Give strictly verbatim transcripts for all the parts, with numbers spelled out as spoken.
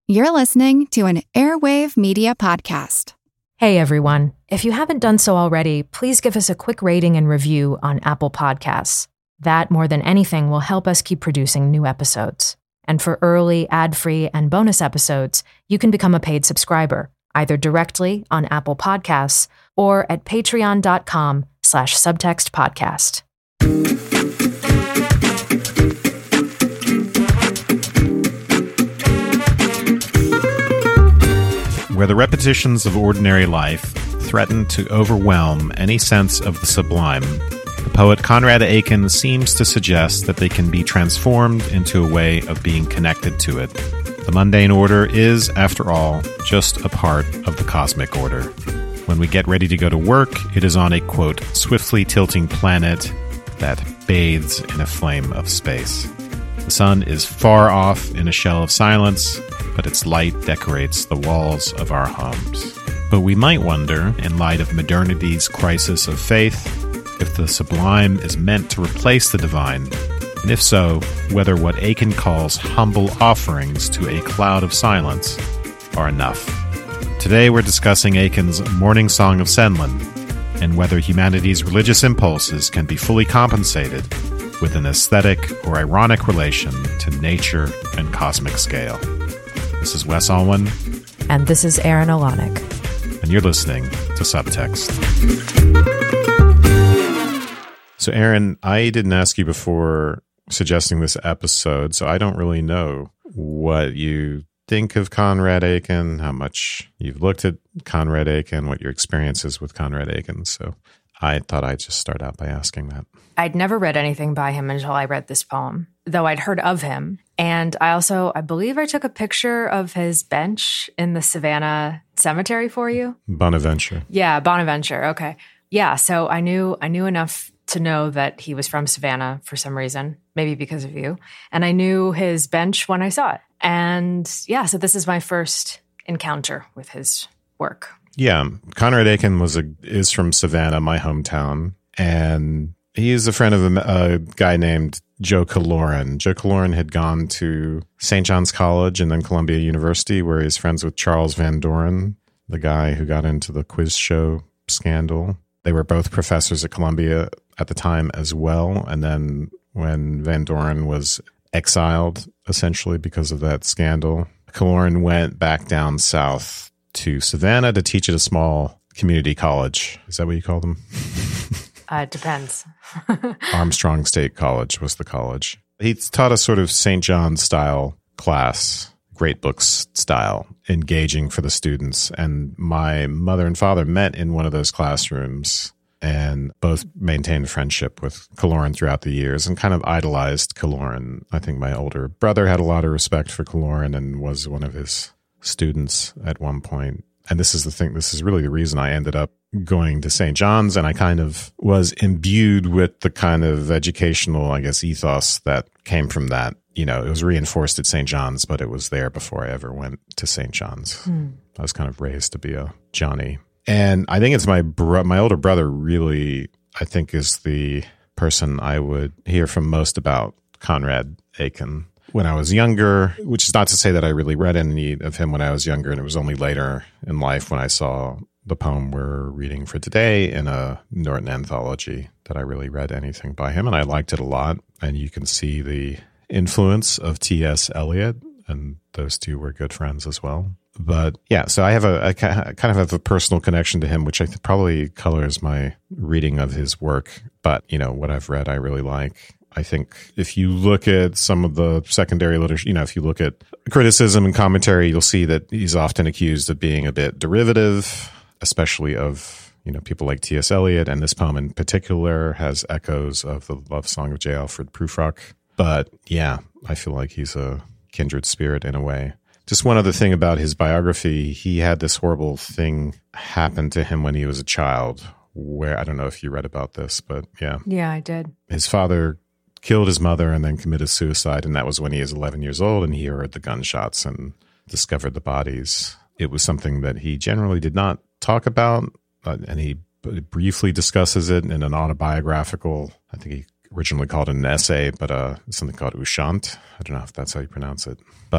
You're listening to an Airwave Media Podcast. Hey everyone, if you haven't done so already, please give us a quick rating and review on Apple Podcasts. That, more than anything, will help us keep producing new episodes. And for early, ad-free, and bonus episodes, you can become a paid subscriber, either directly on Apple Podcasts or at patreon.com slash subtext podcast. Where the repetitions of ordinary life threaten to overwhelm any sense of the sublime, the poet Conrad Aiken seems to suggest that they can be transformed into a way of being connected to it. The mundane order is, after all, just a part of the cosmic order. When we get ready to go to work, it is on a, quote, swiftly tilting planet that bathes in a flame of space. The sun is far off in a shell of silence, but its light decorates the walls of our homes. But we might wonder, in light of modernity's crisis of faith, if the sublime is meant to replace the divine, and if so, whether what Aiken calls humble offerings to a cloud of silence are enough. Today we're discussing Aiken's Morning Song of Senlin, and whether humanity's religious impulses can be fully compensated with an aesthetic or ironic relation to nature and cosmic scale. This is Wes Alwan. And this is Aaron Olanik. And you're listening to Subtext. So, Aaron, I didn't ask you before suggesting this episode, so I don't really know what you think of Conrad Aiken, how much you've looked at Conrad Aiken, what your experience is with Conrad Aiken. So I thought I'd just start out by asking that. I'd never read anything by him until I read this poem, though I'd heard of him. And I also, I believe I took a picture of his bench in the Savannah Cemetery for you. Bonaventure. Yeah, Bonaventure. Okay. Yeah, so I knew I knew enough to know that he was from Savannah for some reason, maybe because of you. And I knew his bench when I saw it. And yeah, so this is my first encounter with his work. Yeah, Conrad Aiken was a, is from Savannah, my hometown. And he is a friend of a, a guy named Joe Kaloran. Joe Kaloran had gone to Saint John's College and then Columbia University, where he's friends with Charles Van Doren, the guy who got into the quiz show scandal. They were both professors at Columbia at the time as well. And then when Van Doren was exiled, essentially because of that scandal, Kaloran went back down south to Savannah to teach at a small community college. Is that what you call them? Uh, it depends. Armstrong State College was the college. He taught a sort of Saint John style class, great books style, engaging for the students. And my mother and father met in one of those classrooms and both maintained friendship with Kaloran throughout the years and kind of idolized Kaloran. I think my older brother had a lot of respect for Kaloran and was one of his students at one point. And this is the thing, this is really the reason I ended up going to Saint John's, and I kind of was imbued with the kind of educational, I guess, ethos that came from that. You know, it was reinforced at Saint John's, but it was there before I ever went to Saint John's. Hmm. I was kind of raised to be a Johnny. And I think it's my bro- my older brother really, I think, is the person I would hear from most about Conrad Aiken. When I was younger, which is not to say that I really read any of him when I was younger, and it was only later in life when I saw the poem we're reading for today in a Norton anthology that I really read anything by him, and I liked it a lot. And you can see the influence of T S Eliot, and those two were good friends as well. But yeah, so I have a I kind of have a personal connection to him, which I think probably colors my reading of his work. But, you know, what I've read, I really like. I think if you look at some of the secondary literature, you know, if you look at criticism and commentary, you'll see that he's often accused of being a bit derivative, especially of, you know, people like T S Eliot. And this poem in particular has echoes of the love song of J. Alfred Prufrock. But yeah, I feel like he's a kindred spirit in a way. Just one other thing about his biography, he had this horrible thing happen to him when he was a child, where, I don't know if you read about this, but yeah. Yeah, I did. His father killed his mother and then committed suicide, and that was when he was eleven years old, and he heard the gunshots and discovered the bodies. It was something that he generally did not talk about, uh, and he briefly discusses it in an autobiographical, I think he originally called it an essay, but uh, something called Ushant. I don't know if that's how you pronounce it. But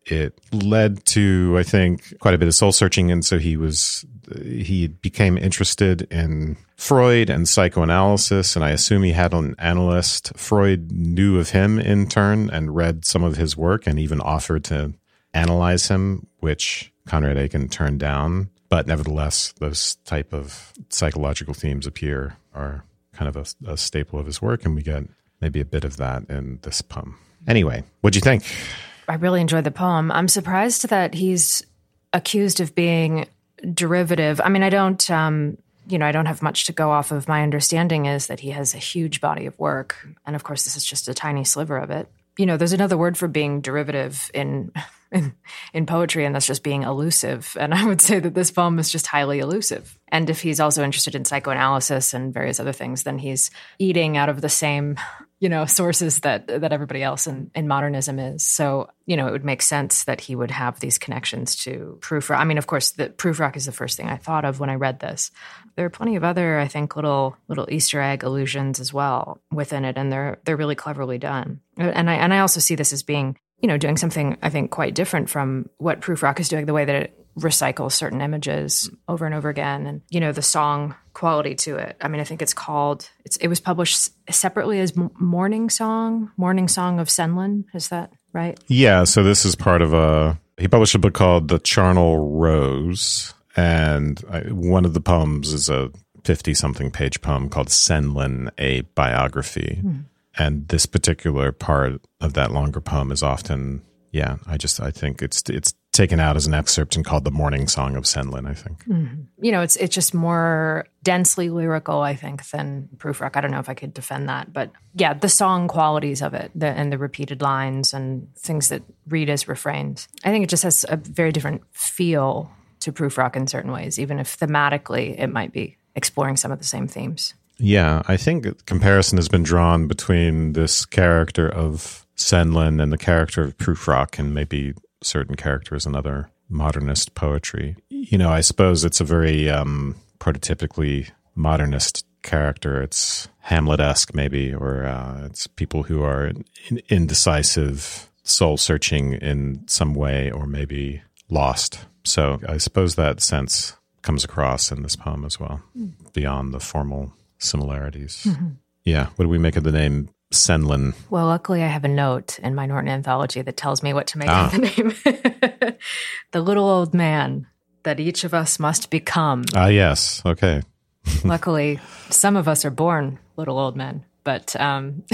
it led to, I think, quite a bit of soul searching. And so he was, he became interested in Freud and psychoanalysis. And I assume he had an analyst. Freud knew of him in turn and read some of his work and even offered to analyze him, which Conrad Aiken turned down. But nevertheless, those type of psychological themes appear, are kind of a, a staple of his work. And we get maybe a bit of that in this poem. Anyway, what'd you think? I really enjoyed the poem. I'm surprised that he's accused of being derivative. I mean, I don't, um, you know, I don't have much to go off of. My understanding is that he has a huge body of work. And of course, this is just a tiny sliver of it. You know, there's another word for being derivative in, in in poetry, and that's just being elusive. And I would say that this poem is just highly elusive. And if he's also interested in psychoanalysis and various other things, then he's eating out of the same, you know, sources that that everybody else in, in modernism is. So, you know, it would make sense that he would have these connections to Prufrock. I mean, of course, the Prufrock is the first thing I thought of when I read this. There are plenty of other, I think, little little Easter egg allusions as well within it, and they're they're really cleverly done. And I and I also see this as being, you know, doing something I think quite different from what Prufrock is doing, the way that it recycles certain images over and over again, and you know, the song quality to it. I mean, I think it's called. It's it was published separately as Morning Song, Morning Song of Senlin. Is that right? Yeah. So this is part of a. He published a book called The Charnel Rose. And I, one of the poems is a fifty-something page poem called Senlin, a Biography. Mm. And this particular part of that longer poem is often, yeah, I just, I think it's it's taken out as an excerpt and called The Morning Song of Senlin, I think. Mm-hmm. You know, it's it's just more densely lyrical, I think, than Prufrock. I don't know if I could defend that. But yeah, the song qualities of it the, and the repeated lines and things that read as refrains. I think it just has a very different feel to Prufrock in certain ways, even if thematically it might be exploring some of the same themes. Yeah, I think comparison has been drawn between this character of Senlin and the character of Prufrock, and maybe certain characters in other modernist poetry. You know, I suppose it's a very um, prototypically modernist character. It's Hamlet-esque maybe, or uh, it's people who are in- indecisive, soul-searching in some way, or maybe lost. So I suppose that sense comes across in this poem as well, mm. beyond the formal similarities. Mm-hmm. Yeah. What do we make of the name Senlin? Well, luckily I have a note in my Norton anthology that tells me what to make ah. of the name. The little old man that each of us must become. Ah, yes. Okay. Luckily, some of us are born little old men, but um,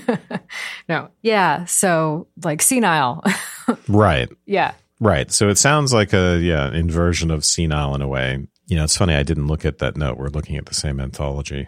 no. Yeah. So like senile. Right. Yeah. Right. So it sounds like a, yeah, inversion of senile in a way. You know, it's funny. I didn't look at that note. We're looking at the same anthology.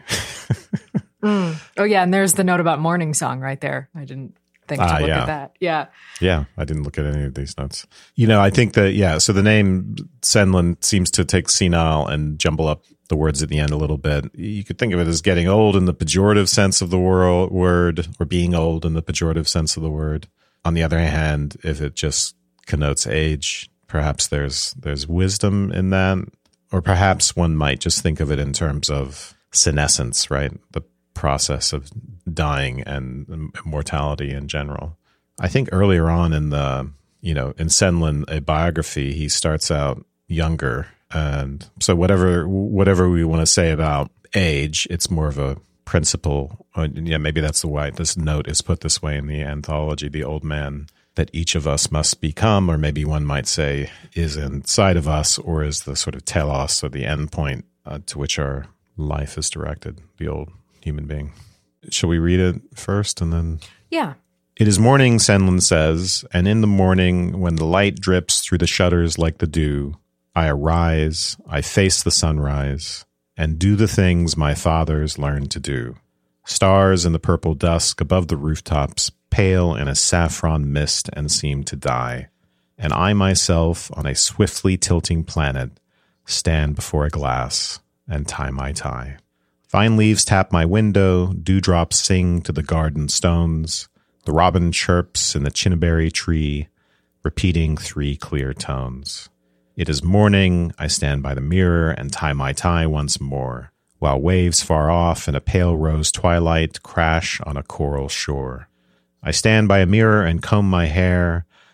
mm. Oh, yeah. And there's the note about Morning Song right there. I didn't think to ah, look yeah. at that. Yeah. Yeah. I didn't look at any of these notes. You know, I think that, yeah. So the name Senlin seems to take senile and jumble up the words at the end a little bit. You could think of it as getting old in the pejorative sense of the wor- word, or being old in the pejorative sense of the word. On the other hand, if it just connotes age, perhaps there's there's wisdom in that, or perhaps one might just think of it in terms of senescence, right? The process of dying and mortality in general. I think earlier on in the, you know, in Senlin, a Biography, he starts out younger, and so whatever whatever we want to say about age, it's more of a principle. Or, yeah, maybe that's the way this note is put this way in the anthology. The old man that each of us must become, or maybe one might say is inside of us, or is the sort of telos, or the end point uh, to which our life is directed, the old human being. Shall we read it first and then? Yeah. It is morning, Senlin says, and in the morning, when the light drips through the shutters like the dew, I arise, I face the sunrise, and do the things my fathers learned to do. Stars in the purple dusk above the rooftops pale in a saffron mist and seem to die, and I myself on a swiftly tilting planet stand before a glass and tie my tie. Vine leaves tap my window, dewdrops sing to the garden stones, the robin chirps in the chinnaberry tree, repeating three clear tones. It is morning, I stand by the mirror and tie my tie once more, while waves far off in a pale rose twilight crash on a coral shore. I stand by a mirror and comb my hair,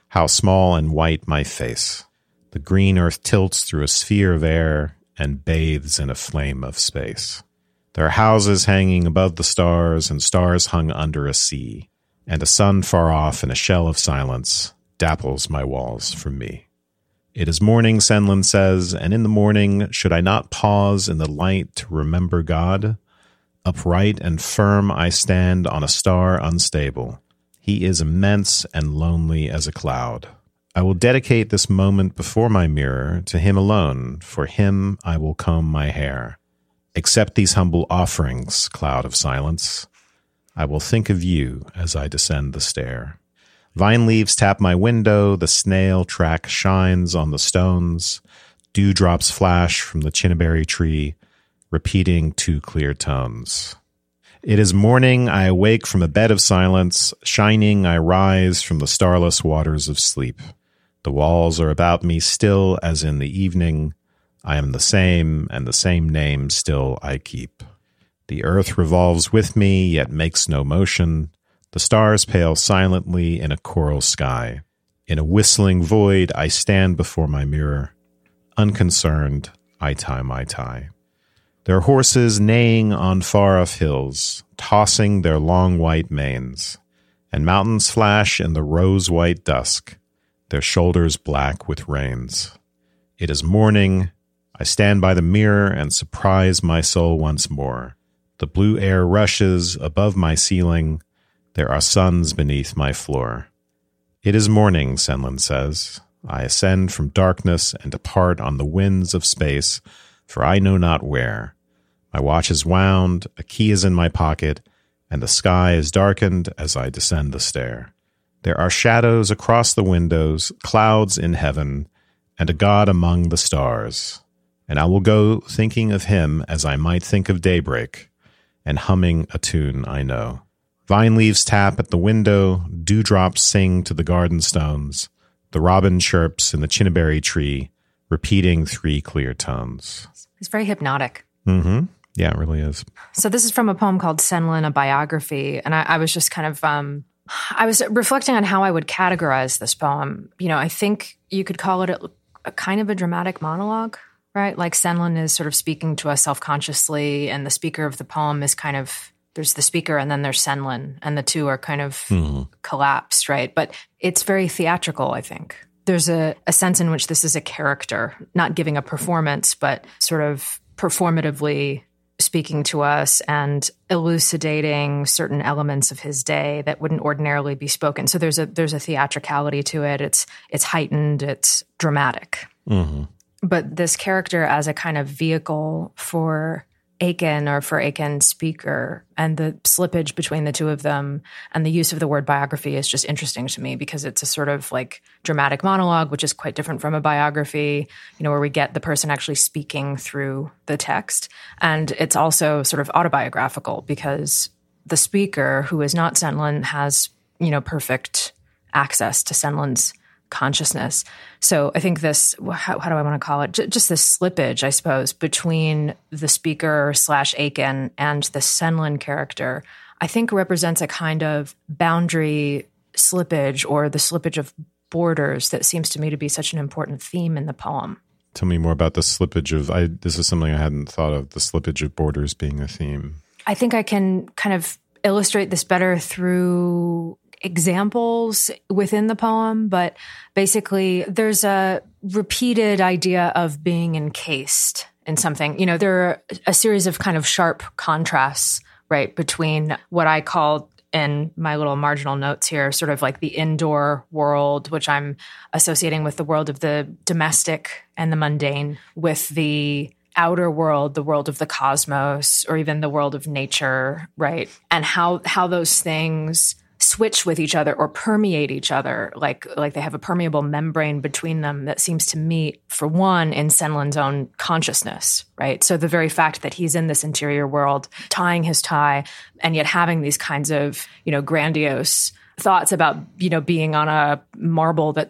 How small and white my face. The green earth tilts through a sphere of air and bathes in a flame of space. There are houses hanging above the stars and stars hung under a sea, and a sun far off in a shell of silence dapples my walls from me. It is morning, Senlin says, and in the morning should I not pause in the light to remember God? Upright and firm I stand on a star unstable. He is immense and lonely as a cloud. I will dedicate this moment before my mirror to him alone. For him I will comb my hair. Accept these humble offerings, cloud of silence. I will think of you as I descend the stair. Vine leaves tap my window. The snail track shines on the stones. Dewdrops flash from the chinnaberry tree, repeating two clear tones. It is morning, I awake from a bed of silence. Shining, I rise from the starless waters of sleep. The walls are about me still as in the evening. I am the same, and the same name still I keep. The earth revolves with me, yet makes no motion. The stars pale silently in a coral sky. In a whistling void, I stand before my mirror. Unconcerned, I tie my tie. There are horses neighing on far-off hills, tossing their long white manes, and mountains flash in the rose-white dusk, their shoulders black with reins. It is morning. I stand by the mirror and surprise my soul once more. The blue air rushes above my ceiling. There are suns beneath my floor. It is morning, Senlin says. I ascend from darkness and depart on the winds of space, for I know not where. My watch is wound, a key is in my pocket, and the sky is darkened as I descend the stair. There are shadows across the windows, clouds in heaven, and a God among the stars. And I will go thinking of him as I might think of daybreak, and humming a tune I know. Vine leaves tap at the window, dewdrops sing to the garden stones, the robin chirps in the chinnaberry tree, repeating three clear tones. It's very hypnotic. Mm-hmm. Yeah, it really is. So this is from a poem called Senlin, a biography. And I, I was just kind of, um, I was reflecting on how I would categorize this poem. You know, I think you could call it a, a kind of a dramatic monologue, right? Like Senlin is sort of speaking to us self-consciously, and the speaker of the poem is kind of, there's the speaker and then there's Senlin, and the two are kind of mm-hmm. collapsed, right? But it's very theatrical, I think. There's a, a sense in which this is a character, not giving a performance, but sort of performatively speaking to us and elucidating certain elements of his day that wouldn't ordinarily be spoken. So there's a there's a theatricality to it. It's it's heightened. It's dramatic. Mm-hmm. But this character as a kind of vehicle for Aiken or for Aiken's speaker, and the slippage between the two of them and the use of the word biography is just interesting to me, because it's a sort of like dramatic monologue, which is quite different from a biography, you know, where we get the person actually speaking through the text. And it's also sort of autobiographical, because the speaker, who is not Senlin, has, you know, perfect access to Senlin's consciousness. So I think this, how, how do I want to call it? J- just this slippage, I suppose, between the speaker slash Aiken and the Senlin character, I think represents a kind of boundary slippage, or the slippage of borders, that seems to me to be such an important theme in the poem. Tell me more about the slippage of, I, this is something I hadn't thought of, the slippage of borders being a theme. I think I can kind of illustrate this better through examples within the poem, but basically there's a repeated idea of being encased in something. You know, there are a series of kind of sharp contrasts, right, between what I call, in my little marginal notes here, sort of like the indoor world, which I'm associating with the world of the domestic and the mundane, with the outer world, the world of the cosmos, or even the world of nature, right? And how how those things switch with each other or permeate each other, like like they have a permeable membrane between them that seems to meet, for one, in Senlin's own consciousness, right? So the very fact that he's in this interior world, tying his tie, and yet having these kinds of, you know, grandiose thoughts about, you know, being on a marble that's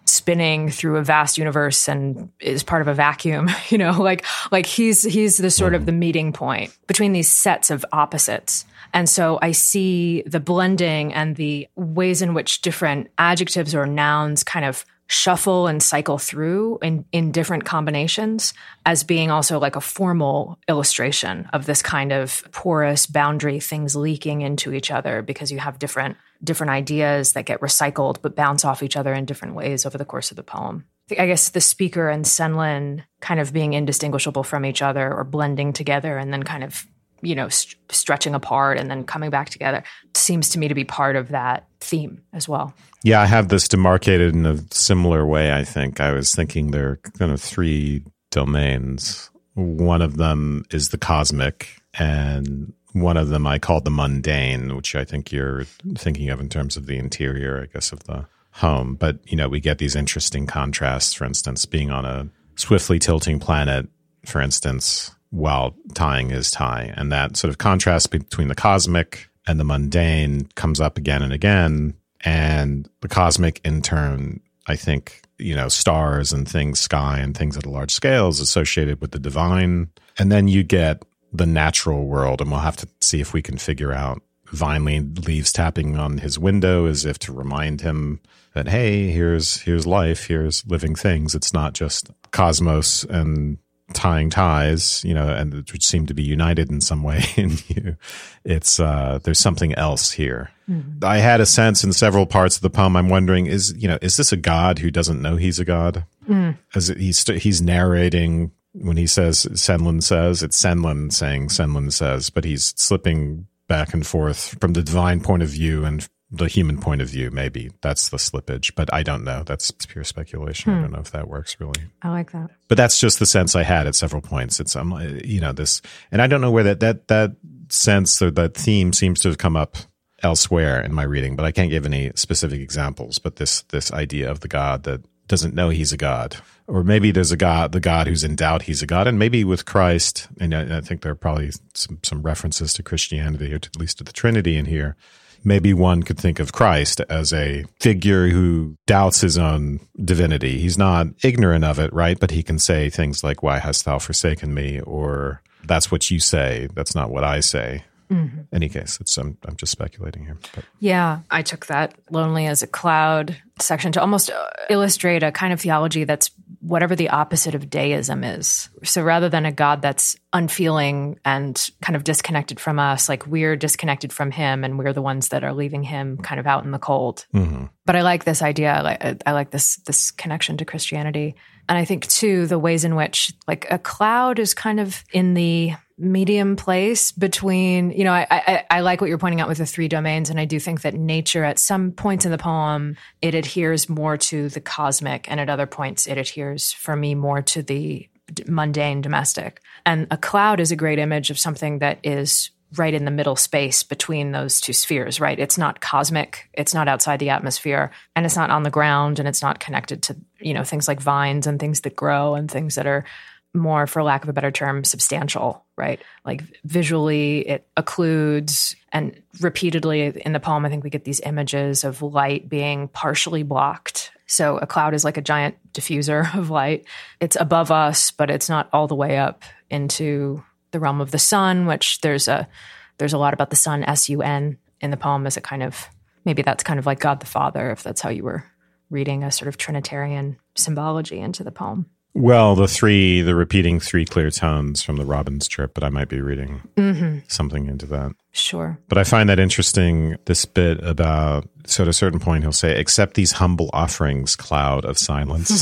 spinning through a vast universe and is part of a vacuum, you know, like like he's he's the sort of the meeting point between these sets of opposites. And so I see the blending and the ways in which different adjectives or nouns kind of shuffle and cycle through in, in different combinations as being also like a formal illustration of this kind of porous boundary, things leaking into each other because you have different different ideas that get recycled but bounce off each other in different ways over the course of the poem. I guess the speaker and Senlin kind of being indistinguishable from each other or blending together and then kind of, you know, st- stretching apart and then coming back together seems to me to be part of that theme as well. Yeah, I have this demarcated in a similar way, I think. I was thinking there are kind of three domains. One of them is the cosmic, and one of them I call the mundane, which I think you're thinking of in terms of the interior, I guess, of the home. But, you know, we get these interesting contrasts, for instance, being on a swiftly tilting planet, for instance, while tying his tie. And that sort of contrast between the cosmic and the mundane comes up again and again. And the cosmic, in turn, I think, you know, stars and things, sky and things at a large scale is associated with the divine. And then you get the natural world, and we'll have to see if we can figure out Vine leaves tapping on his window as if to remind him that, hey, here's here's life, here's living things. It's not just cosmos and tying ties, you know, and which seem to be united in some way in you. It's uh, there's something else here. Mm-hmm. I had a sense in several parts of the poem. I'm wondering, is you know, is this a god who doesn't know he's a god? Mm. As it, he's he's narrating when he says Senlin says, it's Senlin saying Senlin says, but he's slipping back and forth from the divine point of view and the human point of view. Maybe that's the slippage, but I don't know. That's pure speculation. Hmm. I don't know if that works really. I like that. But that's just the sense I had at several points. It's, um, you know, this, and I don't know where that, that, that sense or that theme seems to have come up elsewhere in my reading, but I can't give any specific examples. But this, this idea of the God that doesn't know he's a God, or maybe there's a God, the God who's in doubt he's a God. And maybe with Christ, and I, I think there are probably some, some references to Christianity, or to, at least to the Trinity in here. Maybe one could think of Christ as a figure who doubts his own divinity. He's not ignorant of it, right? But he can say things like, why hast thou forsaken me? Or that's what you say. That's not what I say. Mm-hmm. Any case, it's I'm, I'm just speculating here. But. Yeah, I took that lonely as a cloud section to almost illustrate a kind of theology that's whatever the opposite of deism is. So rather than a God that's unfeeling and kind of disconnected from us, like we're disconnected from him and we're the ones that are leaving him kind of out in the cold. Mm-hmm. But I like this idea. I like, I like this this connection to Christianity. And I think, too, the ways in which like a cloud is kind of in the medium place between, you know, I, I, I like what you're pointing out with the three domains. And I do think that nature at some points in the poem, it adheres more to the cosmic. And at other points, it adheres for me more to the mundane, domestic. And a cloud is a great image of something that is right in the middle space between those two spheres, right? It's not cosmic, it's not outside the atmosphere, and it's not on the ground, and it's not connected to, you know, things like vines and things that grow and things that are more, for lack of a better term, substantial, right? Like visually, it occludes, and repeatedly in the poem, I think we get these images of light being partially blocked. So a cloud is like a giant diffuser of light. It's above us, but it's not all the way up into the realm of the sun, which there's a there's a lot about the sun, S U N, in the poem as a kind of, maybe that's kind of like God the Father, if that's how you were reading a sort of Trinitarian symbology into the poem. Well, the three, the repeating three clear tones from the Robin's Chirp, but I might be reading mm-hmm. something into that. Sure. But I find that interesting, this bit about, so at a certain point he'll say, accept these humble offerings, cloud of silence.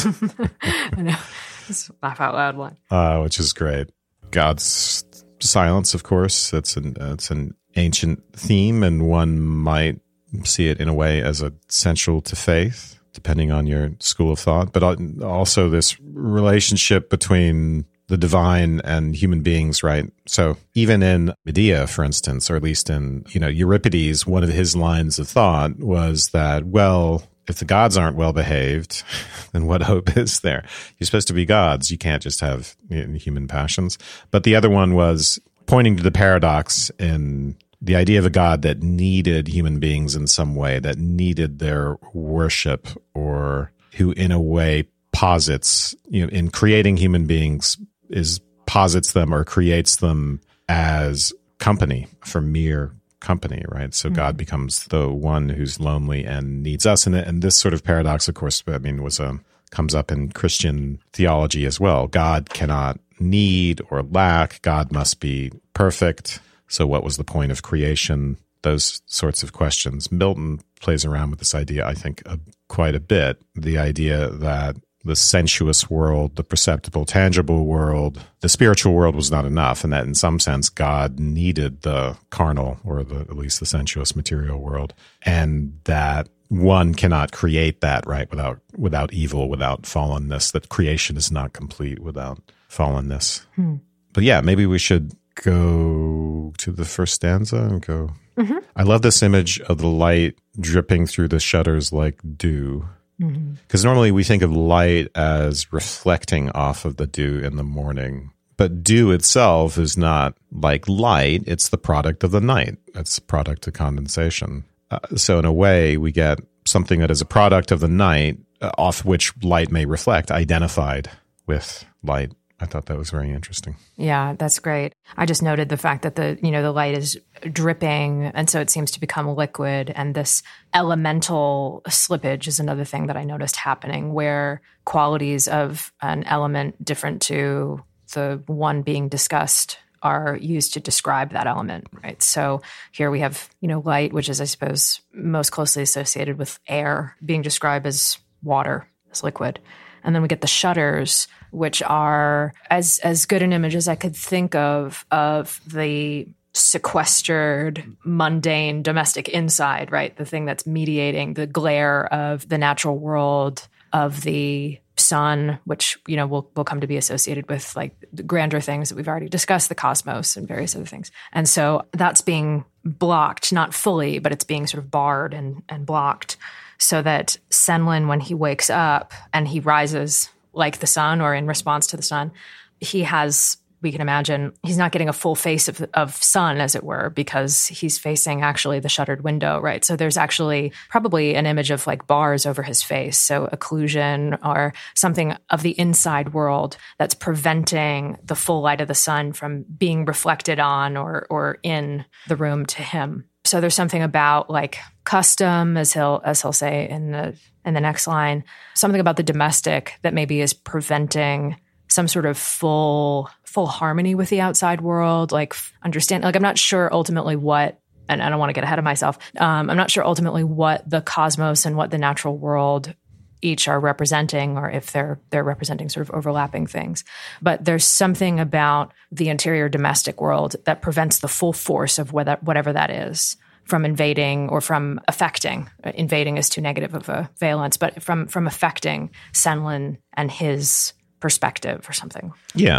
I know. It's a laugh out loud one. Uh, which is great. God's silence, of course, that's an, it's an ancient theme, and one might see it in a way as essential to faith, depending on your school of thought, but also this relationship between the divine and human beings, right? So even in Medea, for instance, or at least in, you know, Euripides, one of his lines of thought was that, well, if the gods aren't well behaved, then what hope is there? You're supposed to be gods. You can't just have, you know, human passions. But the other one was pointing to the paradox in the idea of a God that needed human beings in some way, that needed their worship or who in a way posits, you know, in creating human beings, is posits them or creates them as company for mere company, right? So mm-hmm. God becomes the one who's lonely and needs us. And, and this sort of paradox, of course, I mean, was a, comes up in Christian theology as well. God cannot need or lack. God must be perfect. So what was the point of creation? Those sorts of questions. Milton plays around with this idea, I think, uh, quite a bit. The idea that the sensuous world, the perceptible, tangible world, the spiritual world was not enough, and that in some sense God needed the carnal, or the, at least the sensuous material world, and that one cannot create that, right, without without evil, without fallenness, that creation is not complete without fallenness. Hmm. But yeah, maybe we should go to the first stanza and go. Mm-hmm. I love this image of the light dripping through the shutters like dew. Because mm-hmm. normally we think of light as reflecting off of the dew in the morning. But dew itself is not like light. It's the product of the night. It's a product of condensation. Uh, so in a way, we get something that is a product of the night, uh, off which light may reflect, identified with light. I thought that was very interesting. Yeah, that's great. I just noted the fact that the, you know, the light is dripping, and so it seems to become liquid. And this elemental slippage is another thing that I noticed happening, where qualities of an element different to the one being discussed are used to describe that element, right? So here we have, you know, light, which is, I suppose, most closely associated with air, being described as water, as liquid. And then we get the shutters, which are as as good an image as I could think of of the sequestered, mundane, domestic inside, right? The thing that's mediating the glare of the natural world, of the sun, which, you know, will will come to be associated with like the grander things that we've already discussed, the cosmos and various other things. And so that's being blocked, not fully, but it's being sort of barred and, and blocked, so that Senlin, when he wakes up and he rises like the sun or in response to the sun, he has, we can imagine, he's not getting a full face of, of sun, as it were, because he's facing actually the shuttered window, right? So there's actually probably an image of like bars over his face, so occlusion or something of the inside world that's preventing the full light of the sun from being reflected on or or in the room to him. So there's something about like custom, as he'll as he'll say in the in the next line, something about the domestic that maybe is preventing some sort of full full harmony with the outside world. Like understand, like I'm not sure ultimately what, and I don't want to get ahead of myself. Um, I'm not sure ultimately what the cosmos and what the natural world each are representing, or if they're they're representing sort of overlapping things. But there's something about the interior domestic world that prevents the full force of whether, whatever that is from invading or from affecting. Invading is too negative of a valence, but from from affecting Senlin and his perspective or something. Yeah.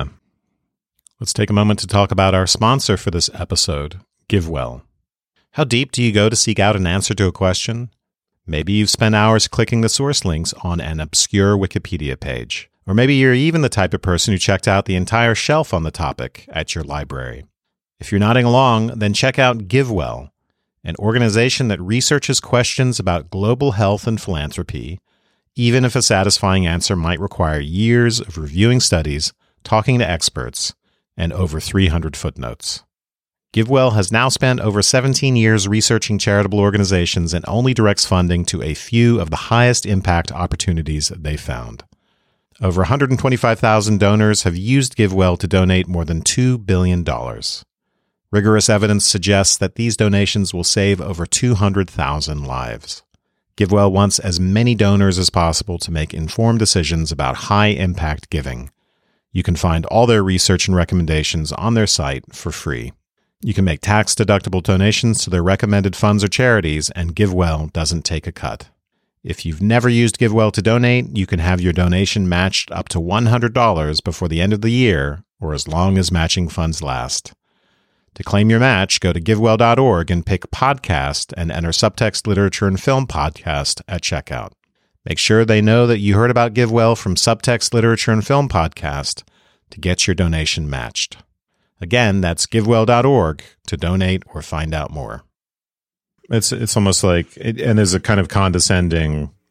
Let's take a moment to talk about our sponsor for this episode, GiveWell. How deep do you go to seek out an answer to a question? Maybe you've spent hours clicking the source links on an obscure Wikipedia page. Or maybe you're even the type of person who checked out the entire shelf on the topic at your library. If you're nodding along, then check out GiveWell, an organization that researches questions about global health and philanthropy, even if a satisfying answer might require years of reviewing studies, talking to experts, and over three hundred footnotes. GiveWell has now spent over seventeen years researching charitable organizations and only directs funding to a few of the highest impact opportunities they found. Over one hundred twenty-five thousand donors have used GiveWell to donate more than two billion dollars. Rigorous evidence suggests that these donations will save over two hundred thousand lives. GiveWell wants as many donors as possible to make informed decisions about high-impact giving. You can find all their research and recommendations on their site for free. You can make tax-deductible donations to their recommended funds or charities, and GiveWell doesn't take a cut. If you've never used GiveWell to donate, you can have your donation matched up to one hundred dollars before the end of the year, or as long as matching funds last. To claim your match, go to givewell dot org and pick Podcast and enter Subtext Literature and Film Podcast at checkout. Make sure they know that you heard about GiveWell from Subtext Literature and Film Podcast to get your donation matched. Again, that's givewell dot org to donate or find out more. It's it's almost like, it, and there's a kind of condescending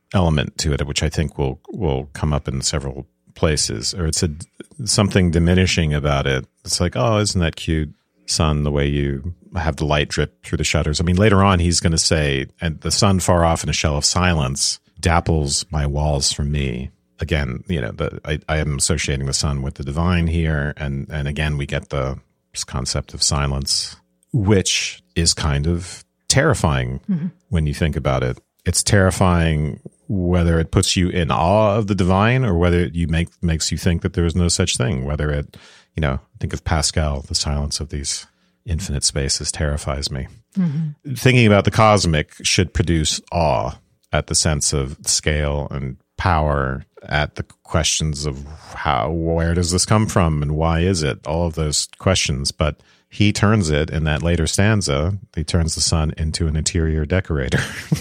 element to it, which I think will will come up in several places, or it's a something diminishing about it. It's like, oh, isn't that cute, sun, the way you have the light drip through the shutters. I mean, later on, he's going to say, and the sun far off in a shell of silence dapples my walls from me. Again, you know, the, I, I am associating the sun with the divine here. And, and again, we get the this concept of silence, which is kind of terrifying mm-hmm. when you think about it. It's terrifying whether it puts you in awe of the divine or whether it you make makes you think that there is no such thing. Whether it, you know, think of Pascal, the silence of these infinite spaces terrifies me. Mm-hmm. Thinking about the cosmic should produce awe at the sense of scale and power, at the questions of how, where does this come from and why is it? All of those questions. But he turns it in that later stanza, he turns the sun into an interior decorator.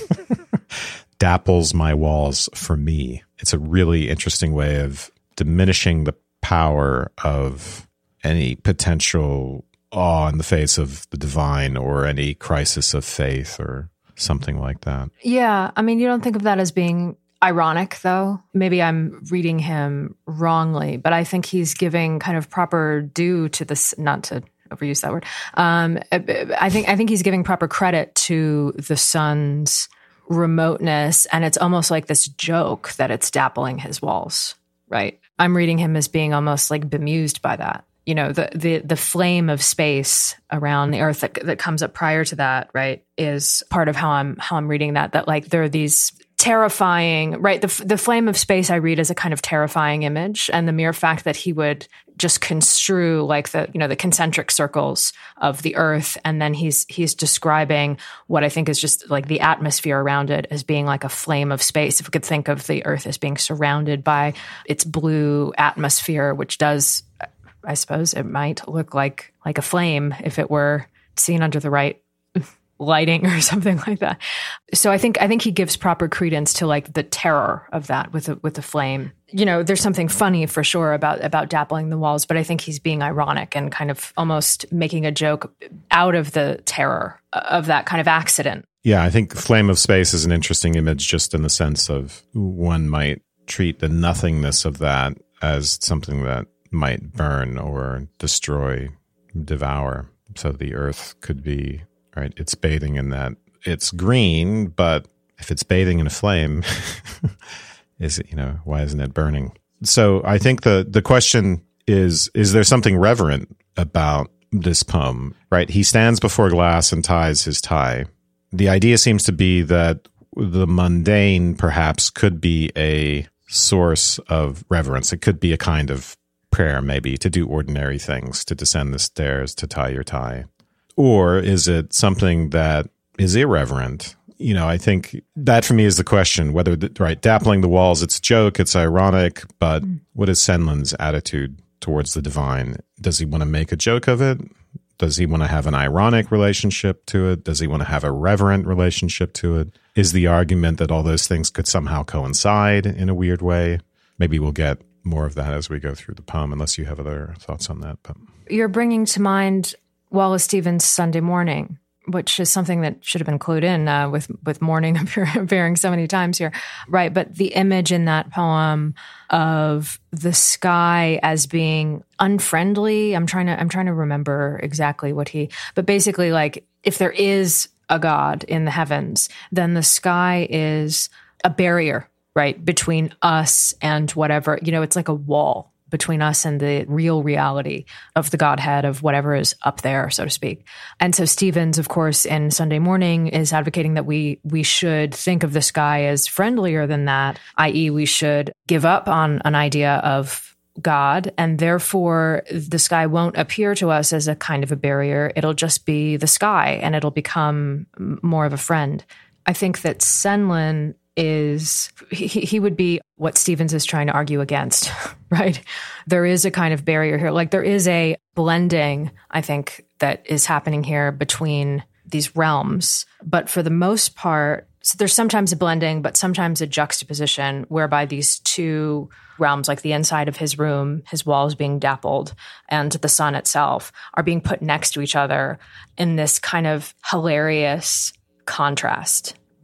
Dapples my walls for me. It's a really interesting way of diminishing the power of any potential awe in the face of the divine or any crisis of faith or something like that. Yeah. I mean, you don't think of that as being ironic, though. Maybe I'm reading him wrongly, but I think he's giving kind of proper due to this, not to overuse that word. Um, I think, I think he's giving proper credit to the sun's remoteness, and it's almost like this joke that it's dappling his walls, right? I'm reading him as being almost like bemused by that. You know, the the the flame of space around the earth that that comes up prior to that, right, is part of how I'm how I'm reading that. That like there are these terrifying, right? The the flame of space I read as a kind of terrifying image, and the mere fact that he would just construe like the you know the concentric circles of the earth, and then he's he's describing what I think is just like the atmosphere around it as being like a flame of space. If we could think of the earth as being surrounded by its blue atmosphere, which does, I suppose it might look like like a flame if it were seen under the right lighting or something like that. So I think I think he gives proper credence to like the terror of that with the, with the flame. You know, there's something funny for sure about about dappling the walls, but I think he's being ironic and kind of almost making a joke out of the terror of that kind of accident. Yeah, I think flame of space is an interesting image just in the sense of one might treat the nothingness of that as something that might burn or destroy, devour. So the earth could be, right, it's bathing in that. It's green, but if it's bathing in a flame, is it, you know, why isn't it burning? So I think the the question is, is there something reverent about this poem, right? He stands before glass and ties his tie. The idea seems to be that the mundane perhaps could be a source of reverence. It could be a kind of prayer, maybe, to do ordinary things, to descend the stairs, to tie your tie. Or is it something that is irreverent? You know, I think that for me is the question, whether, the, right, dappling the walls, it's a joke, it's ironic, but mm. what is Senlin's attitude towards the divine? Does he want to make a joke of it? Does he want to have an ironic relationship to it? Does he want to have a reverent relationship to it? Is the argument that all those things could somehow coincide in a weird way? Maybe we'll get more of that as we go through the poem, unless you have other thoughts on that. But you're bringing to mind Wallace Stevens' Sunday Morning, which is something that should have been clued in uh, with with morning appearing so many times here, right? But the image in that poem of the sky as being unfriendly, I'm trying to I'm trying to remember exactly what he, but basically, like, if there is a God in the heavens, then the sky is a barrier, right, between us and whatever, you know, it's like a wall between us and the real reality of the Godhead, of whatever is up there, so to speak. And so Stevens, of course, in Sunday Morning is advocating that we we should think of the sky as friendlier than that, that is we should give up on an idea of God, and therefore the sky won't appear to us as a kind of a barrier. It'll just be the sky, and it'll become more of a friend. I think that Senlin is, he, he would be what Stevens is trying to argue against, right? There is a kind of barrier here. Like, there is a blending, I think, that is happening here between these realms. But for the most part, so there's sometimes a blending, but sometimes a juxtaposition whereby these two realms, like the inside of his room, his walls being dappled, and the sun itself, are being put next to each other in this kind of hilarious contrast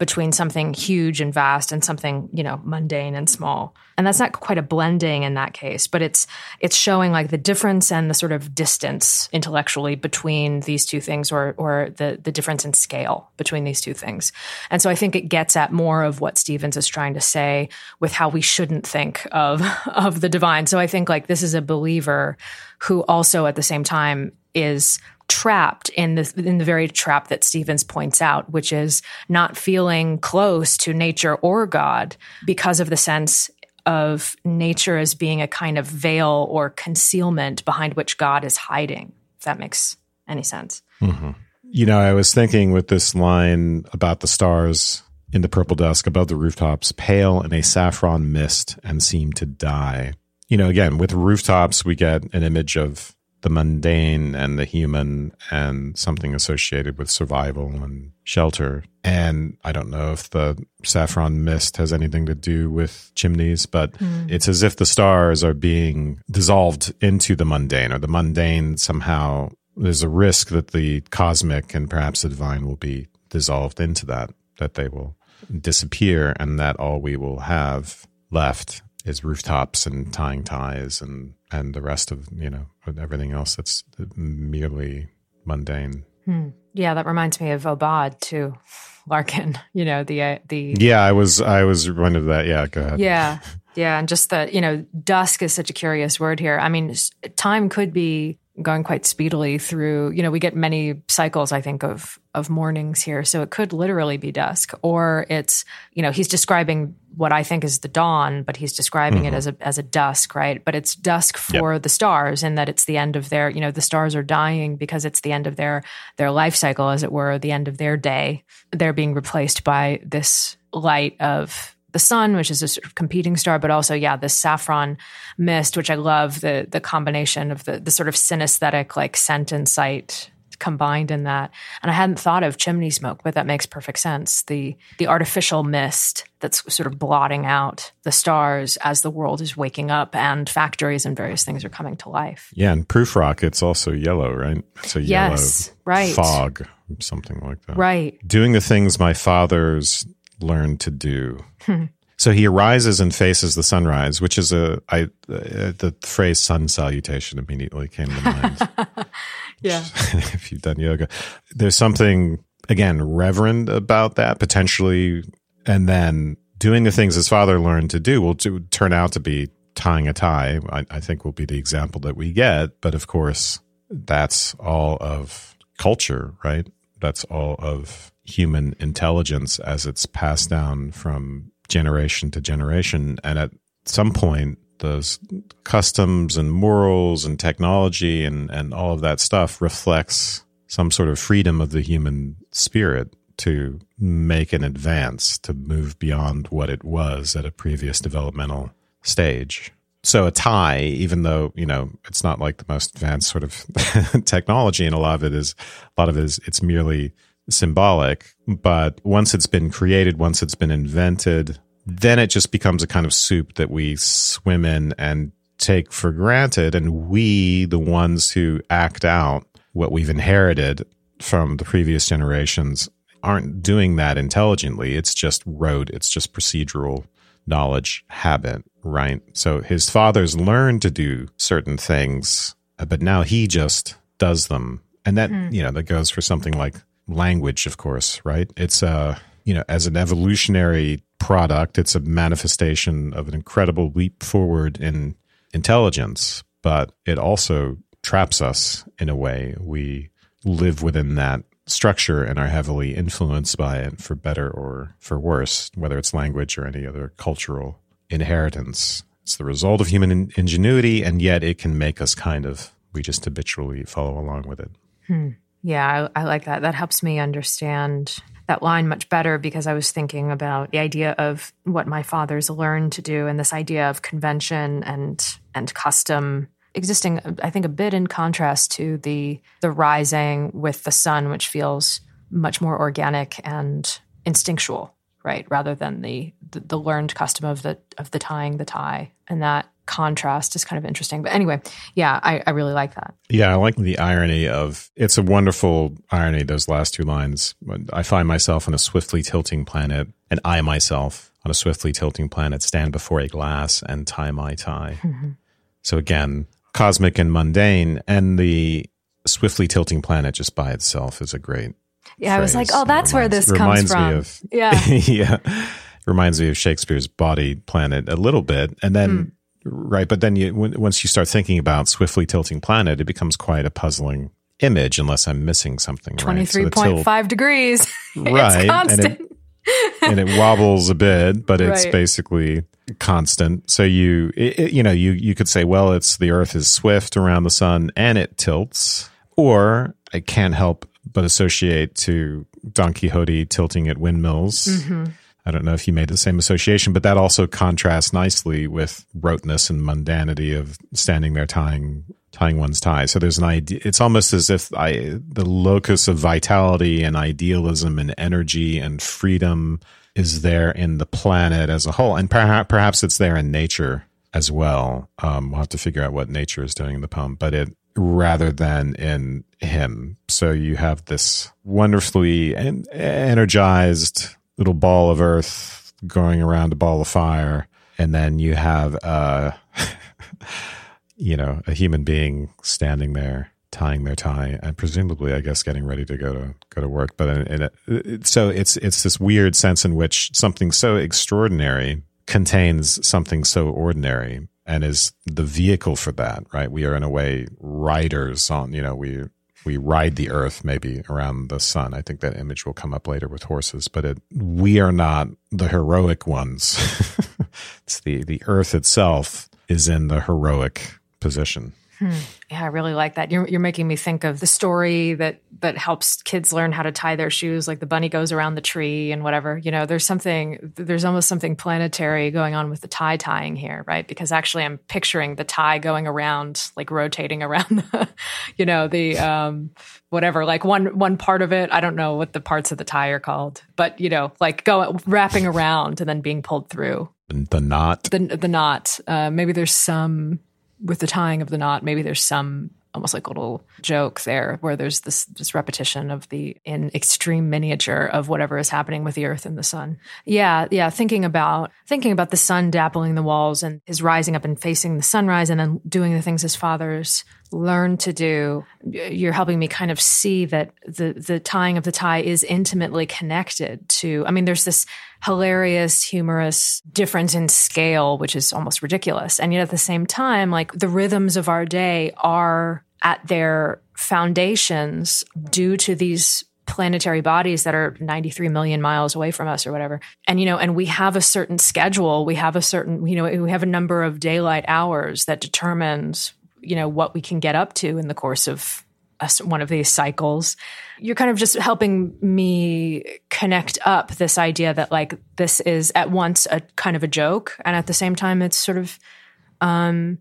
between something huge and vast and something, you know, mundane and small. And that's not quite a blending in that case, but it's it's showing like the difference and the sort of distance intellectually between these two things, or or the the difference in scale between these two things. And so I think it gets at more of what Stevens is trying to say with how we shouldn't think of of the divine. So I think like this is a believer who also at the same time is trapped in the in the very trap that Stevens points out, which is not feeling close to nature or God because of the sense of nature as being a kind of veil or concealment behind which God is hiding, if that makes any sense. Mm-hmm. You know, I was thinking with this line about the stars in the purple dusk above the rooftops, pale in a saffron mist and seem to die. You know, again, with rooftops, we get an image of the mundane and the human and something associated with survival and shelter. And I don't know if the saffron mist has anything to do with chimneys, but mm. it's as if the stars are being dissolved into the mundane, or the mundane somehow, there's a risk that the cosmic and perhaps the divine will be dissolved into that, that they will disappear, and that all we will have left is rooftops and tying ties and, and the rest of, you know, everything else that's merely mundane. Hmm. Yeah, that reminds me of Obad too, Larkin. You know, the uh, the yeah, I was I was reminded of that. Yeah, go ahead. Yeah, yeah, and just that, you know, dusk is such a curious word here. I mean, time could be going quite speedily through, you know, we get many cycles, I think, of of mornings here. So it could literally be dusk, or it's, you know, he's describing what I think is the dawn, but he's describing mm-hmm. it as a as a dusk, right? But it's dusk for yep. the stars, in that it's the end of their, you know, the stars are dying because it's the end of their their life cycle, as it were, the end of their day. They're being replaced by this light of the sun, which is a sort of competing star, but also, yeah, this saffron mist, which I love, the the combination of the the sort of synesthetic, like scent and sight combined in that. And I hadn't thought of chimney smoke, but that makes perfect sense. The the artificial mist that's sort of blotting out the stars as the world is waking up and factories and various things are coming to life. Yeah, and Prufrock, it's also yellow, right? It's a yellow yes, right. fog, something like that. Right. Doing the things my fathers learned to do. Hmm. So he arises and faces the sunrise, which is a, I, uh, the phrase sun salutation immediately came to mind. Yeah. If you've done yoga, there's something, again, reverent about that potentially. And then doing the things his father learned to do will to, turn out to be tying a tie, I, I think will be the example that we get. But of course, that's all of culture, right? That's all of human intelligence as it's passed down from generation to generation. And at some point, those customs and morals and technology and, and all of that stuff reflects some sort of freedom of the human spirit to make an advance, to move beyond what it was at a previous developmental stage. So a tie, even though, you know, it's not like the most advanced sort of technology, and a lot of it is, a lot of it is, it's merely symbolic. But once it's been created, once it's been invented, then it just becomes a kind of soup that we swim in and take for granted. And we, the ones who act out what we've inherited from the previous generations, aren't doing that intelligently. It's just rote. It's just procedural knowledge, habit, right? So his fathers learned to do certain things, but now he just does them. And that, mm. you know, that goes for something like language, of course, right? It's a, you know, as an evolutionary product, it's a manifestation of an incredible leap forward in intelligence, but it also traps us in a way. We live within that structure and are heavily influenced by it, for better or for worse, whether it's language or any other cultural inheritance. It's the result of human in- ingenuity, and yet it can make us kind of, we just habitually follow along with it. Hmm. Yeah, I, I like that. That helps me understand that line much better, because I was thinking about the idea of what my fathers learned to do, and this idea of convention and and custom existing, I think, a bit in contrast to the the rising with the sun, which feels much more organic and instinctual, right? Rather than the, the the learned custom of the of the tying the tie. And that contrast is kind of interesting. But anyway, yeah, I, I really like that. Yeah, I like the irony of, it's a wonderful irony, those last two lines. I find myself on a swiftly tilting planet, and I myself on a swiftly tilting planet stand before a glass and tie my tie. Mm-hmm. So again, cosmic and mundane, and the swiftly tilting planet just by itself is a great Yeah, phrase. I was like, oh, that's reminds, where this comes from. Me of, yeah. yeah. Reminds me of Shakespeare's Body Planet a little bit. And then, mm. right, but then you, when, once you start thinking about swiftly tilting planet, it becomes quite a puzzling image unless I'm missing something. twenty-three point five right? so degrees. Right. It's constant. And it, and it wobbles a bit, but it's right. basically constant. So you, it, it, you know, you, you could say, well, it's the Earth is swift around the sun and it tilts, or I can't help but associate to Don Quixote tilting at windmills. Mm-hmm. I don't know if you made the same association, but that also contrasts nicely with roteness and mundanity of standing there tying tying one's tie. So there's an idea. It's almost as if I, the locus of vitality and idealism and energy and freedom is there in the planet as a whole, and perhaps perhaps it's there in nature as well. Um, we'll have to figure out what nature is doing in the poem, but it rather than in him. So you have this wonderfully en- energized little ball of earth going around a ball of fire, and then you have uh you know, a human being standing there tying their tie, and presumably, I guess, getting ready to go to go to work. But in, in it, so it's it's this weird sense in which something so extraordinary contains something so ordinary, and is the vehicle for that. Right? We are in a way riders on. You know, we. We ride the earth maybe around the sun. I think that image will come up later with horses, but it, we are not the heroic ones. It's the, the earth itself is in the heroic position. Hmm. Yeah, I really like that. You're you're making me think of the story that that helps kids learn how to tie their shoes, like the bunny goes around the tree and whatever. You know, there's something, there's almost something planetary going on with the tie tying here, right? Because actually I'm picturing the tie going around, like rotating around, the, you know, the, um, whatever, like one, one part of it, I don't know what the parts of the tie are called, but you know, like go wrapping around and then being pulled through. The knot. The, the knot. Uh, maybe there's some, with the tying of the knot, maybe there's some almost like a little joke there where there's this this repetition of the in extreme miniature of whatever is happening with the earth and the sun. Yeah, yeah. Thinking about thinking about the sun dappling the walls and his rising up and facing the sunrise and then doing the things his fathers learned to do. You're helping me kind of see that the the tying of the tie is intimately connected to, I mean, there's this hilarious, humorous difference in scale, which is almost ridiculous. And yet at the same time, like the rhythms of our day are at their foundations due to these planetary bodies that are ninety-three million miles away from us or whatever. And, you know, and we have a certain schedule. We have a certain, you know, we have a number of daylight hours that determines, you know, what we can get up to in the course of a, one of these cycles. You're kind of just helping me connect up this idea that like this is at once a kind of a joke, and at the same time it's sort of um,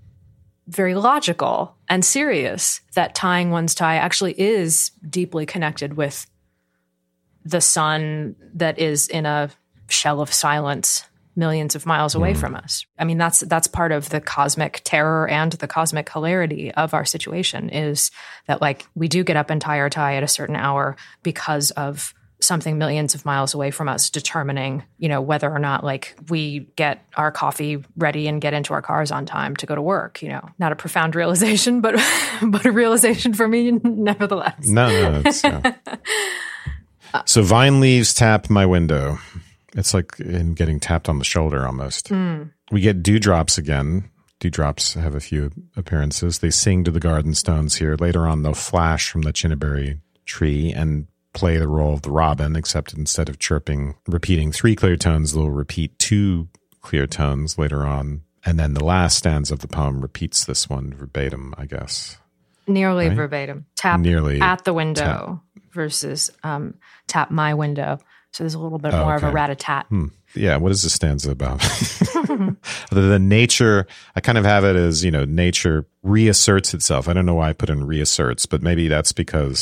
very logical and serious, that tying one's tie actually is deeply connected with the sun that is in a shell of silence millions of miles away mm. from us. I mean, that's that's part of the cosmic terror and the cosmic hilarity of our situation, is that like we do get up and tie our tie at a certain hour because of something millions of miles away from us determining, you know, whether or not like we get our coffee ready and get into our cars on time to go to work. You know, not a profound realization, but but a realization for me nevertheless. No, no. It's, yeah. So vine leaves tap my window. It's like in getting tapped on the shoulder almost. Mm. We get dewdrops again. Dewdrops have a few appearances. They sing to the garden stones here. Later on, they'll flash from the chinnaberry tree and play the role of the robin, except instead of chirping, repeating three clear tones, they'll repeat two clear tones later on. And then the last stanza of the poem repeats this one verbatim, I guess. Nearly right? verbatim. Tap Nearly at the window tap. versus um, tap my window. So there's a little bit more oh, okay. of a rat-a-tat. Hmm. Yeah, what is this stanza about? Other than nature, I kind of have it as, you know, nature reasserts itself. I don't know why I put in reasserts, but maybe that's because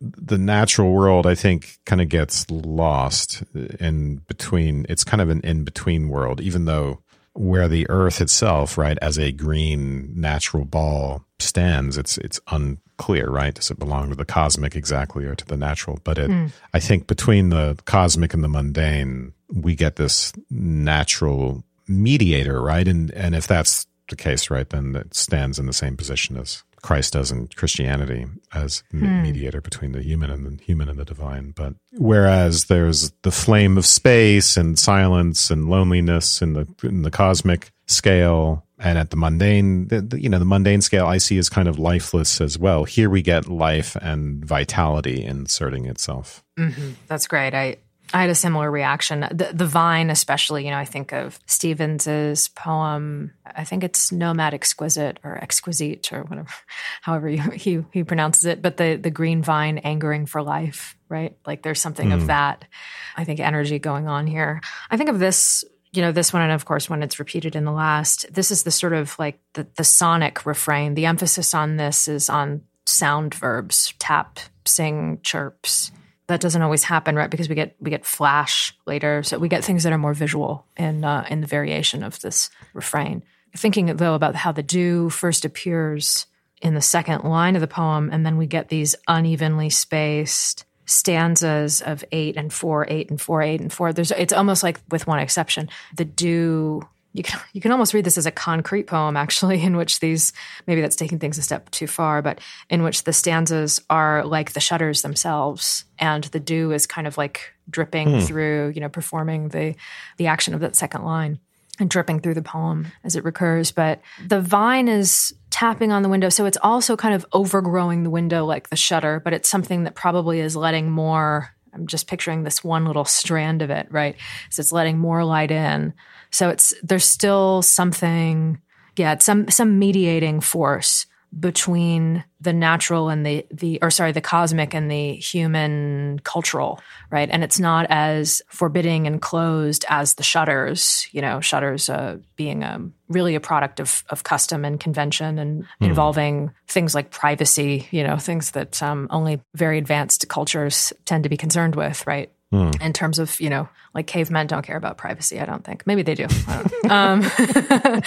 the natural world, I think, kind of gets lost in between. It's kind of an in-between world, even though where the earth itself, right, as a green natural ball stands, it's it's unclear, right? Does it belong to the cosmic exactly or to the natural? But it, mm. I think between the cosmic and the mundane, we get this natural mediator, right? And and if that's the case, right, then it stands in the same position as Christ does in Christianity as hmm. mediator between the human and the human and the divine. But whereas there's the flame of space and silence and loneliness in the in the cosmic scale, and at the mundane, the, the, you know, the mundane scale I see is kind of lifeless as well. Here we get life and vitality inserting itself. Mm-hmm. That's great. I I had a similar reaction. The, the vine, especially, you know, I think of Stevens's poem, I think it's Nomad Exquisite or Exquisite or whatever, however you, he, he pronounces it, but the, the green vine angering for life, right? Like there's something mm. of that, I think, energy going on here. I think of this, you know, this one, and of course, when it's repeated in the last, this is the sort of like the, the sonic refrain. The emphasis on this is on sound verbs, tap, sing, chirps. That doesn't always happen, right? Because we get we get flash later, so we get things that are more visual in uh, in the variation of this refrain. Thinking though about how the dew first appears in the second line of the poem, and then we get these unevenly spaced stanzas of eight and four, eight and four, eight and four. There's it's almost like, with one exception, the dew. You can you can almost read this as a concrete poem, actually, in which these, maybe that's taking things a step too far, but in which the stanzas are like the shutters themselves, and the dew is kind of like dripping hmm. through, you know, performing the the action of that second line and dripping through the poem as it recurs. But the vine is tapping on the window, so it's also kind of overgrowing the window like the shutter, but it's something that probably is letting more, I'm just picturing this one little strand of it, right? So it's letting more light in. So it's there's still something, yeah, it's some some mediating force between the natural and the the or sorry, the cosmic and the human cultural, right? And it's not as forbidding and closed as the shutters, you know, shutters uh, being um, really a product of of custom and convention and mm. involving things like privacy, you know, things that um, only very advanced cultures tend to be concerned with, right? Mm. In terms of, you know, like cavemen don't care about privacy, I don't think. Maybe they do. I don't know. um,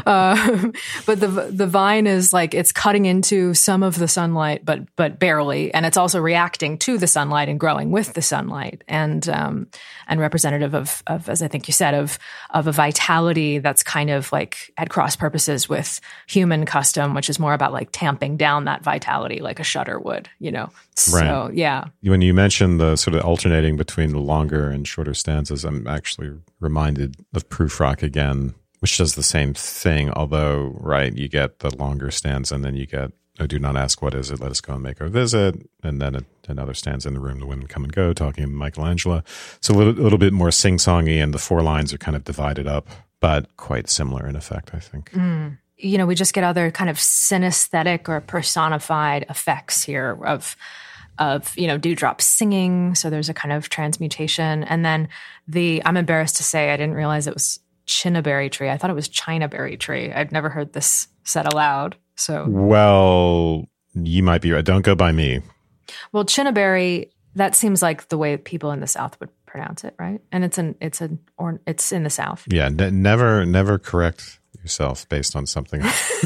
uh, but the the vine is like, it's cutting into some of the sunlight, but but barely. And it's also reacting to the sunlight and growing with the sunlight, and um, and representative of, of, as I think you said, of of a vitality that's kind of like at cross purposes with human custom, which is more about like tamping down that vitality like a shutter would, you know. Right. So, yeah. When you mentioned the sort of alternating between the longer and shorter stanzas, I'm actually reminded of Prufrock again, which does the same thing, although, right, you get the longer stanza and then you get, "Oh, do not ask what is it, let us go and make our visit," and then a, another stanza, "In the room the women come and go," talking to Michelangelo. So a little, a little bit more sing-songy, and the four lines are kind of divided up, but quite similar in effect, I think. Mm. You know, we just get other kind of synesthetic or personified effects here of of, you know, dewdrops singing. So there's a kind of transmutation. And then the, I'm embarrassed to say, I didn't realize it was Chinaberry tree. I thought it was Chinaberry tree. I'd never heard this said aloud. So, well, you might be right. Don't go by me. Well, Chinaberry, that seems like the way people in the South would pronounce it, right? And it's an, it's an, or it's in the South. Yeah. N- never, never correct yourself based on something,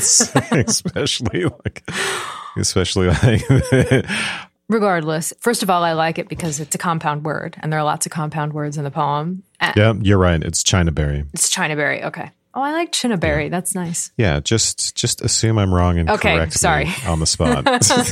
especially like, especially like, regardless, first of all, I like it because it's a compound word, and there are lots of compound words in the poem. And yeah, you're right. It's Chinaberry. It's Chinaberry. Okay. Oh, I like Chinaberry. Yeah. That's nice. Yeah, just just assume I'm wrong and okay, correct sorry. me on the spot.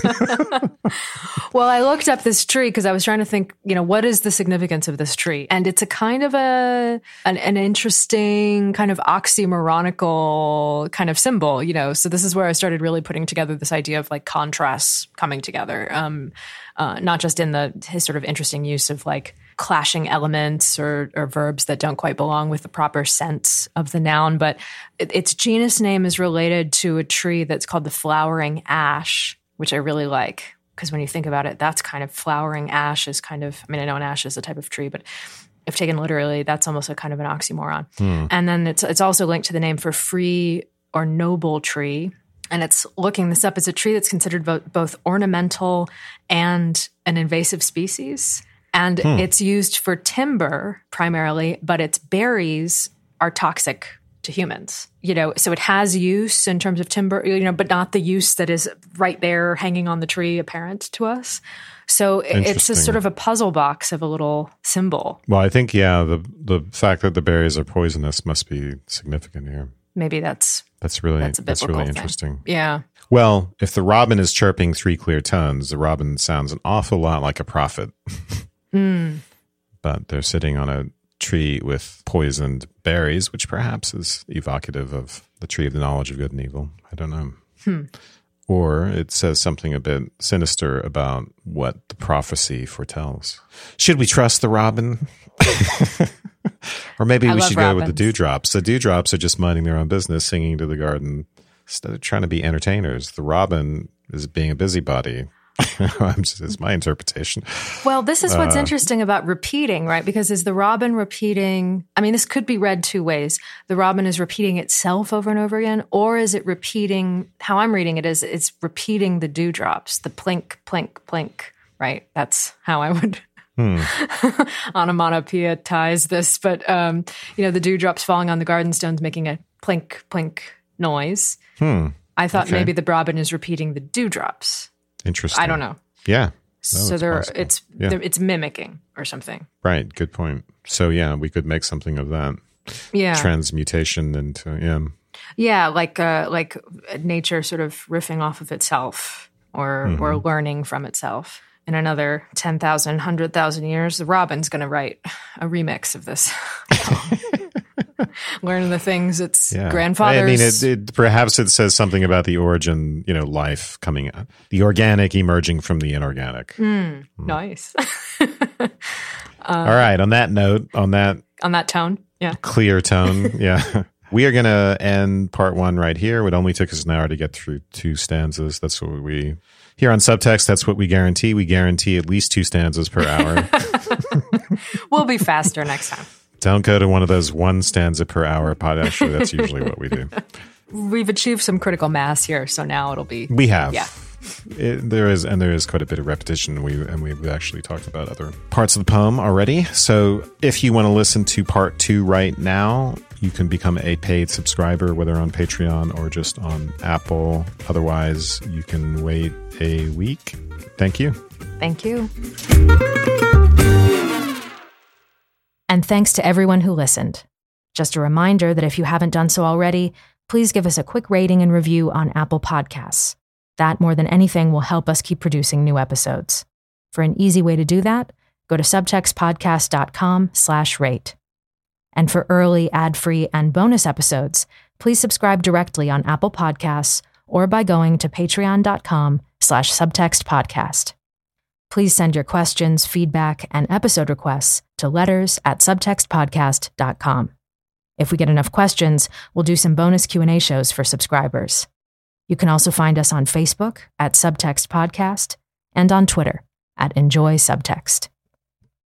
Well, I looked up this tree because I was trying to think, you know, what is the significance of this tree? And it's a kind of a an, an interesting kind of oxymoronical kind of symbol, you know. So this is where I started really putting together this idea of like contrasts coming together, um, uh, not just in the his sort of interesting use of like clashing elements or, or verbs that don't quite belong with the proper sense of the noun, but it, its genus name is related to a tree that's called the flowering ash, which I really like, because when you think about it, that's kind of flowering ash is kind of, I mean, I know an ash is a type of tree, but if taken literally, that's almost a kind of an oxymoron. Hmm. And then it's it's also linked to the name for free or noble tree, And it's looking this up. It's a tree that's considered bo- both ornamental and an invasive species. And hmm. it's used for timber primarily, but its berries are toxic to humans. You know, so it has use in terms of timber, you know, but not the use that is right there hanging on the tree apparent to us. So it's a sort of a puzzle box of a little symbol. Well, I think, yeah, the the fact that the berries are poisonous must be significant here. Maybe that's that's really that's, a that's really thing. interesting. Yeah. Well, if the robin is chirping three clear tones, the robin sounds an awful lot like a prophet. mm. But they're sitting on a tree with poisoned berries, which perhaps is evocative of the tree of the knowledge of good and evil. I don't know. Hmm. Or it says something a bit sinister about what the prophecy foretells. Should we trust the robin? Or maybe I we should robins. go with the dewdrops. The dewdrops are just minding their own business, singing to the garden instead of trying to be entertainers. The robin is being a busybody. It's my interpretation. Well, this is what's uh, interesting about repeating, right? Because is the robin repeating, I mean, this could be read two ways. The robin is repeating itself over and over again, or is it repeating, how I'm reading it is it's repeating the dewdrops, the plink, plink, plink, right? That's how I would hmm. onomatopoeize this. But, um, you know, the dewdrops falling on the garden stones making a plink, plink noise. Hmm. I thought Okay. maybe the robin is repeating the dewdrops. Interesting. I don't know. Yeah. No, so it's there, possible. it's Yeah. there, it's mimicking or something. Right. Good point. So yeah, we could make something of that. Yeah, Transmutation into yeah. yeah, like uh, like nature sort of riffing off of itself or Mm-hmm. or learning from itself. In another ten thousand, one hundred thousand years, the robin's going to write a remix of this. Learn the things its Yeah. grandfathers. I mean, it, it, perhaps it says something about the origin, you know, life coming, the organic emerging from the inorganic. Mm, nice. um, All right. On that note, on that on that tone, yeah, clear tone, yeah, we are going to end part one right here. It only took us an hour to get through two stanzas. That's what we here on Subtext. That's what we guarantee. We guarantee at least two stanzas per hour. We'll be faster next time. Don't go to one of those one stanza per hour pod. Actually, that's usually what we do. We've achieved some critical mass here, so now it'll be. We have. Yeah. It, there is, and there is quite a bit of repetition. We and we've actually talked about other parts of the poem already. So, if you want to listen to part two right now, you can become a paid subscriber, whether on Patreon or just on Apple. Otherwise, you can wait a week. Thank you. Thank you. And thanks to everyone who listened. Just a reminder that if you haven't done so already, please give us a quick rating and review on Apple Podcasts. That, more than anything, will help us keep producing new episodes. For an easy way to do that, go to subtextpodcast.com slash rate. And for early, ad-free, and bonus episodes, please subscribe directly on Apple Podcasts or by going to patreon.com slash subtextpodcast. Please send your questions, feedback, and episode requests to letters at subtextpodcast dot com. If we get enough questions, we'll do some bonus Q and A shows for subscribers. You can also find us on Facebook at Subtext Podcast and on Twitter at Enjoy Subtext.